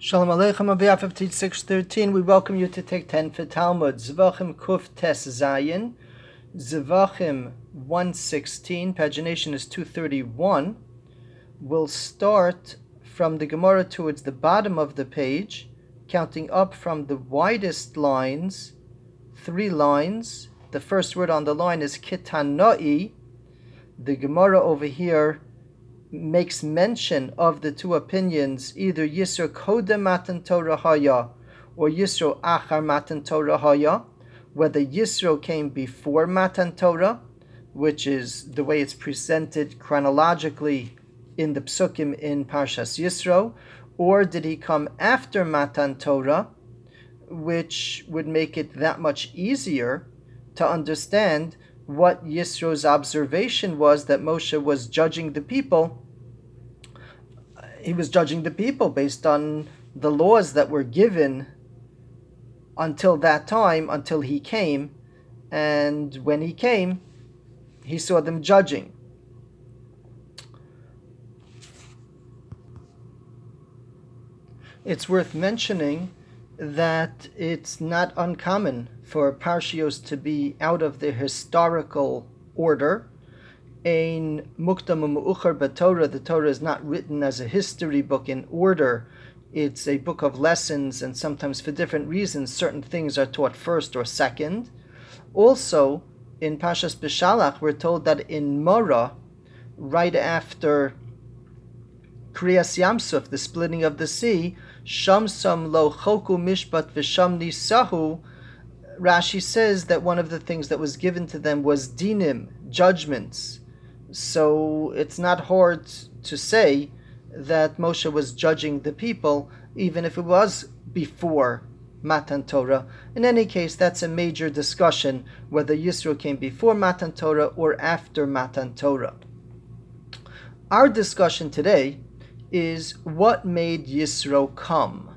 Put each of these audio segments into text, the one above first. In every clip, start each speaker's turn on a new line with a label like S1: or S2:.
S1: Shalom Aleichem, on behalf of Teach 613, we welcome you to take 10 for Talmud. Zvachim Kuf Tes Zayin, Zvachim 116, pagination is 231. We'll start from the Gemara towards the bottom of the page, counting up from the widest lines, 3 lines. The first word on the line is Kitanoi. The Gemara over here makes mention of the two opinions, either Yisro Kodem Matan Torah Haya or Yisro Achar Matan Torah Haya, whether Yisro came before Matan Torah, which is the way it's presented chronologically in the Psukim in Parshas Yisro, or did he come after Matan Torah, which would make it that much easier to understand what Yisro's observation was, that Moshe was judging the people. He was judging the people based on the laws that were given until that time, until he came. And when he came, he saw them judging. It's worth mentioning that it's not uncommon for Parshios to be out of their historical order. Ein mukdam u'me'ucher b'Torah, the Torah is not written as a history book in order. It's a book of lessons, and sometimes for different reasons certain things are taught first or second. Also, in Pashas B'Shalach, we're told that in Morah, right after Kriyas Yamsuf, the splitting of the sea, Shamsam lo choku mishpat v'sham nisahu, Rashi says that one of the things that was given to them was dinim, judgments. So it's not hard to say that Moshe was judging the people, even if it was before Matan Torah. In any case, that's a major discussion, whether Yisro came before Matan Torah or after Matan Torah. Our discussion today is what made Yisro come.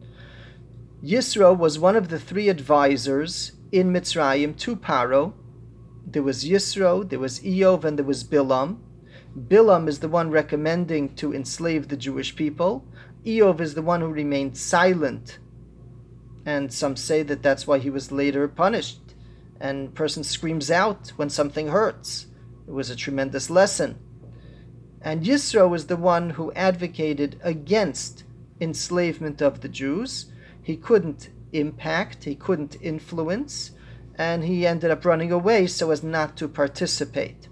S1: Yisro was one of the 3 advisors in Mitzrayim to Paro. There was Yisro, there was Eov, and there was Bilam. Bilam is the one recommending to enslave the Jewish people. Eov is the one who remained silent. And some say that that's why he was later punished. And a person screams out when something hurts. It was a tremendous lesson. And Yisro is the one who advocated against enslavement of the Jews. He couldn't impact, he couldn't influence, and he ended up running away so as not to participate.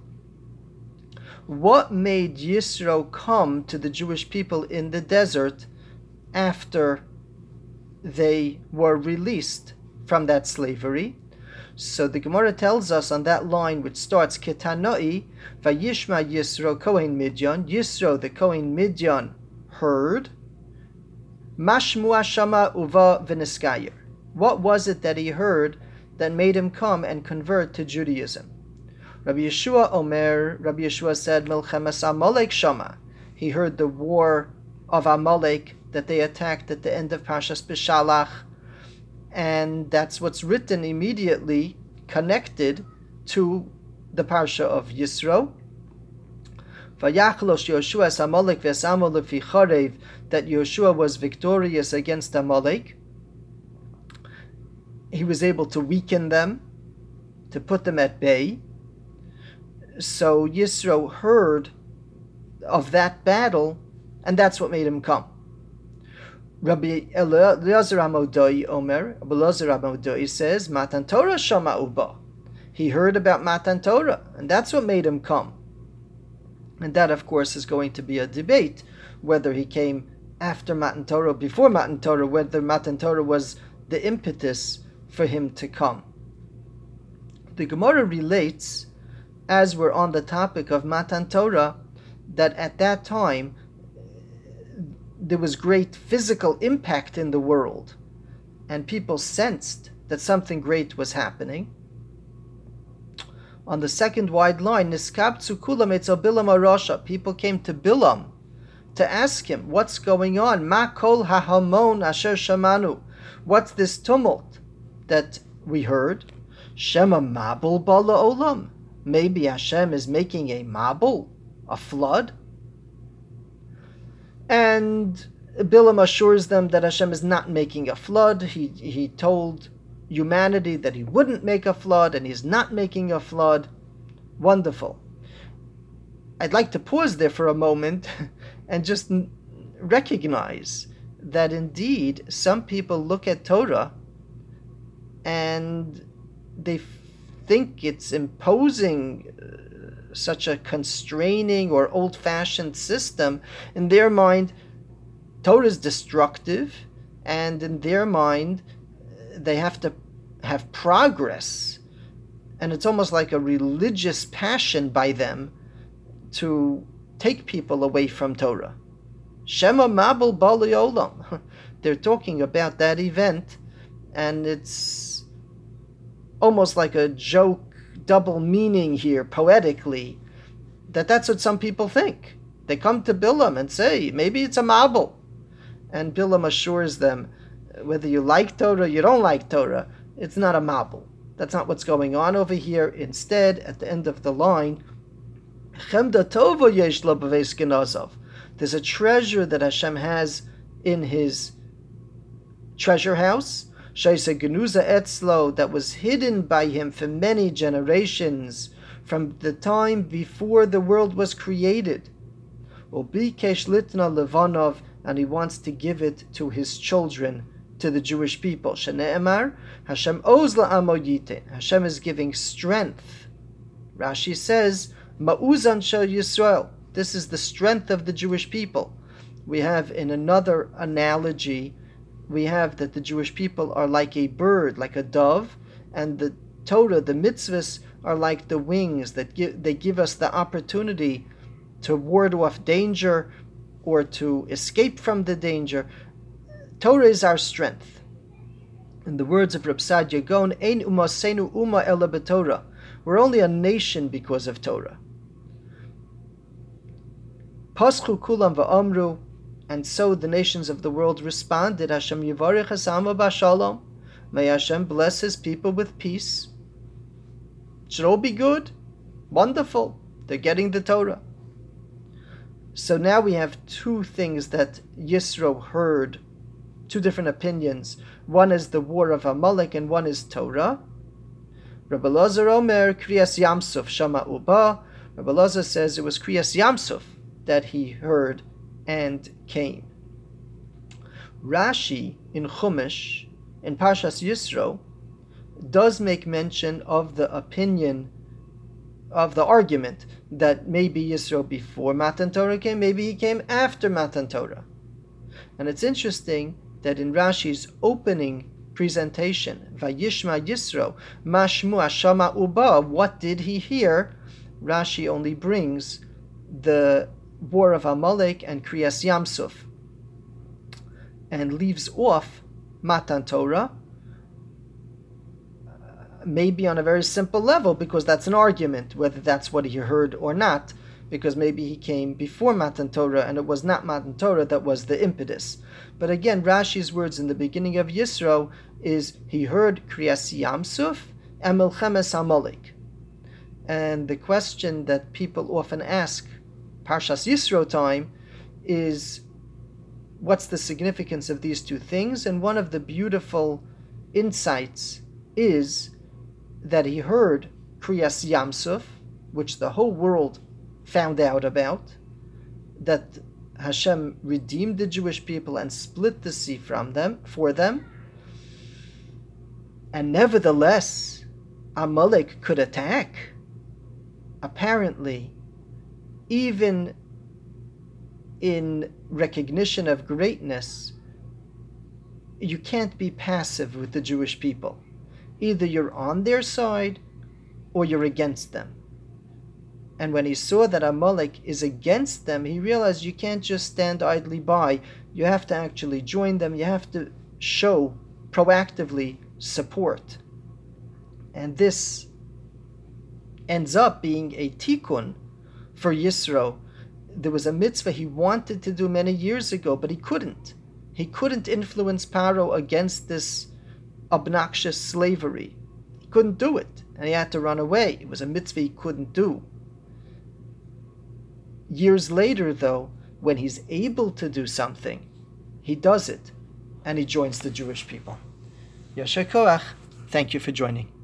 S1: What made Yisro come to the Jewish people in the desert after they were released from that slavery? So the Gemara tells us on that line which starts Ketanoi, Vayishma Yisro Kohen Midyan, Yisro the Kohen Midyan heard, Mashmu Shama Uva V'Niskayer. What was it that he heard that made him come and convert to Judaism? Rabbi Yeshua said, Milchemes Amalek Shama. He heard the war of Amalek that they attacked at the end of Parshas B'Shalach, and that's what's written immediately connected to the Parsha of Yisro. Vayachlos Yoshua es Amalek v'esamo lefi Chorev, that Yoshua was victorious against Amalek. He was able to weaken them, to put them at bay. So Yisro heard of that battle, and that's what made him come. Rabbi Elazar Amodai Omer, Elazar Amodai says, Matan Torah Shama Uba. He heard about Matan Torah, and that's what made him come. And that, of course, is going to be a debate, whether he came after Matan Torah, before Matan Torah, whether Matan Torah was the impetus for him to come. The Gemara relates, as we're on the topic of Matan Torah, that at that time there was great physical impact in the world, and people sensed that something great was happening. On the second wide line, Niskabtsu Kulam Etzel Bilam Arasha, people came to Bilam to ask him, what's going on? Ma kol hahamon asher shamanu. What's this tumult that we heard? Shema mabul bala olam. Maybe Hashem is making a mabul, a flood. And Bilam assures them that Hashem is not making a flood. He told humanity that he wouldn't make a flood, and he's not making a flood. Wonderful. I'd like to pause there for a moment and just recognize that indeed some people look at Torah and they think it's imposing such a constraining or old-fashioned system. In their mind, Torah is destructive, and in their mind, they have to have progress. And it's almost like a religious passion by them to take people away from Torah. Shema Mabul Bali Olam. They're talking about that event, and it's almost like a joke, double meaning here, poetically, that's what some people think. They come to Bilam and say, maybe it's a Mabul. And Bilam assures them, whether you like Torah or you don't like Torah, it's not a Mabul. That's not what's going on over here. Instead, at the end of the line, there's a treasure that Hashem has in his treasure house, that was hidden by him for many generations, from the time before the world was created. And he wants to give it to his children, to the Jewish people. Shene'emar, Hashem oz la'amo yiten. Hashem is giving strength. Rashi says, Ma'uzan shel Yisrael. This is the strength of the Jewish people. We have in another analogy, we have that the Jewish people are like a bird, like a dove, and the Torah, the mitzvahs, are like the wings that give us the opportunity to ward off danger or to escape from the danger. Torah is our strength. In the words of Reb Sadia Gaon, Ein umasenu uma ela b'Torah. We're only a nation because of Torah. Paschu kulam va'amru, and so the nations of the world responded, Hashem yivarech hasama b'shalom. May Hashem bless his people with peace. It should all be good. Wonderful. They're getting the Torah. So now we have two things that Yisro heard, two different opinions. One is the war of Amalek and one is Torah. Rabbi Elazar Omer, Kriyas Yamsuf, Shama Uba. Rabbi Elazar says it was Kriyas Yamsuf that he heard and came. Rashi in Chumash, in Parshas Yisro, does make mention of the opinion, of the argument, that maybe Yisro before Matan Torah came, maybe he came after Matan Torah. And it's interesting that in Rashi's opening presentation, Vayishma Yisro, Mashmu Ashama Uba, what did he hear? Rashi only brings the war of Amalek and Kriyas Yamsuf, and leaves off Matan Torah, maybe on a very simple level, because that's an argument, whether that's what he heard or not, because maybe he came before Matan Torah, and it was not Matan Torah that was the impetus. But again, Rashi's words in the beginning of Yisro is, he heard Kriyas Yamsuf and Milchemes Amalek. And the question that people often ask, Parshas Yisro time, is, what's the significance of these two things? And one of the beautiful insights is that he heard Kriyas Yamsuf, which the whole world found out about, that Hashem redeemed the Jewish people and split the sea for them, and nevertheless Amalek could attack. Apparently, even in recognition of greatness, you can't be passive with the Jewish people. Either you're on their side or you're against them. And when he saw that Amalek is against them, he realized you can't just stand idly by. You have to actually join them. You have to show proactively support. And this ends up being a tikkun for Yisro. There was a mitzvah he wanted to do many years ago, but he couldn't. He couldn't influence Paro against this obnoxious slavery. He couldn't do it, and he had to run away. It was a mitzvah he couldn't do. Years later, though, when he's able to do something, he does it, and he joins the Jewish people. Yasher Koach, thank you for joining.